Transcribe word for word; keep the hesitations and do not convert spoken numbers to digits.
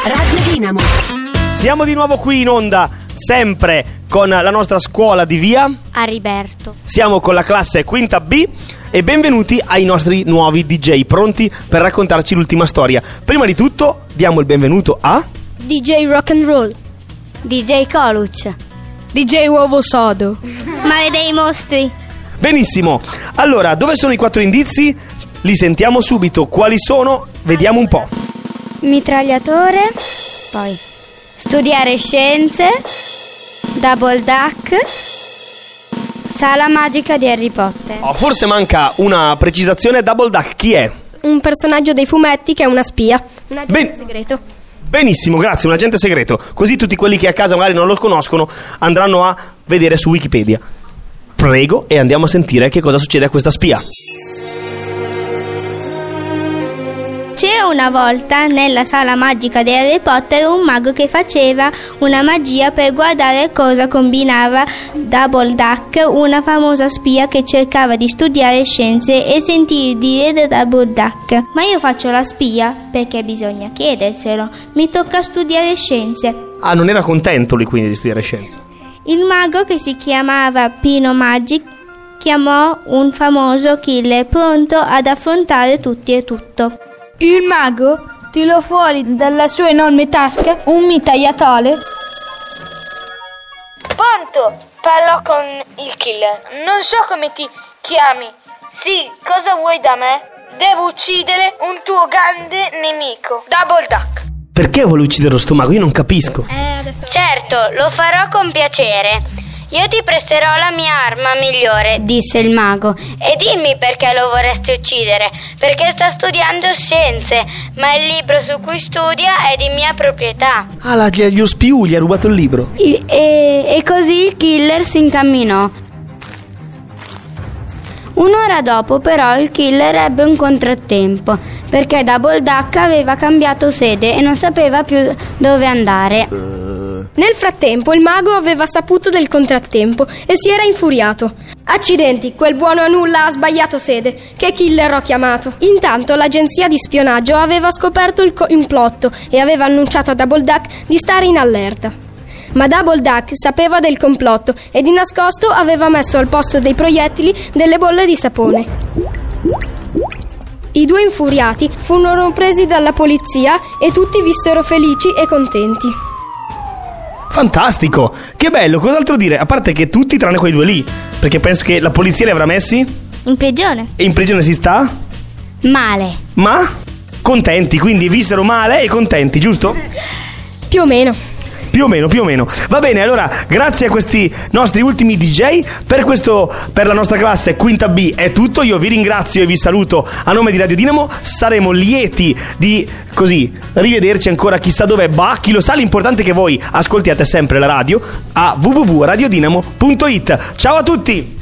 Radio Dinamo. Siamo di nuovo qui in onda, sempre con la nostra scuola di via Ariberto. Siamo con la classe quinta B e benvenuti ai nostri nuovi D J, pronti per raccontarci l'ultima storia. Prima di tutto diamo il benvenuto a D J Rock and Roll, D J Coluccia, D J Uovo Sodo, Mare dei Mostri. Benissimo, allora dove sono i quattro indizi? Li sentiamo subito, quali sono? Vediamo un po'. Mitragliatore, poi studiare scienze, Double Duck, sala magica di Harry Potter. Oh, forse manca una precisazione. Double Duck chi è? un personaggio dei fumetti che è una spia, un agente Ben- segreto. Benissimo, grazie, un agente segreto. Così tutti quelli che a casa magari non lo conoscono andranno a vedere su Wikipedia. Prego, e andiamo a sentire che cosa succede a questa spia. C'era una volta nella sala magica di Harry Potter un mago che faceva una magia per guardare cosa combinava Double Duck, una famosa spia che cercava di studiare scienze e sentire dire da Double Duck: ma io faccio la spia perché bisogna chiederselo, mi tocca studiare scienze. Ah, non era contento lui quindi di studiare scienze. Il mago, che si chiamava Pino Magic, chiamò un famoso killer pronto ad affrontare tutti e tutto. Il mago tirò fuori dalla sua enorme tasca un mitragliatore. Pronto? Parlò con il killer. Non so come ti chiami. Sì, cosa vuoi da me? Devo uccidere un tuo grande nemico, Double Duck. Perché vuole uccidere lo stomaco? Io non capisco. Certo, lo farò con piacere. Io ti presterò la mia arma migliore, disse il mago. E dimmi perché lo vorresti uccidere. Perché sta studiando scienze, ma il libro su cui studia è di mia proprietà. Ah, la, gli, gli spiù gli ha rubato il libro. E, e, e così il killer si incamminò. Un'ora dopo però il killer ebbe un contrattempo, perché Double Duck aveva cambiato sede e non sapeva più dove andare. Nel frattempo il mago aveva saputo del contrattempo e si era infuriato. Accidenti, quel buono a nulla ha sbagliato sede, che killer ho chiamato. Intanto l'agenzia di spionaggio aveva scoperto il complotto e aveva annunciato a Double Duck di stare in allerta. Ma Double Duck sapeva del complotto e di nascosto aveva messo al posto dei proiettili delle bolle di sapone. I due infuriati furono presi dalla polizia e tutti vissero felici e contenti. Fantastico, che bello, cos'altro dire? A parte che tutti tranne quei due lì, perché penso che la polizia li avrà messi. In prigione. E in prigione si sta? Male. Ma? Contenti, quindi vissero male e contenti, giusto? Più o meno. Più o meno, più o meno. Va bene, allora, grazie a questi nostri ultimi D J, per questo, per la nostra classe quinta B è tutto. Io vi ringrazio e vi saluto a nome di Radio Dinamo. Saremo lieti di, così, rivederci ancora chissà dove, bah, chi lo sa. L'importante è che voi ascoltiate sempre la radio a w w w punto radio dinamo punto it. Ciao a tutti!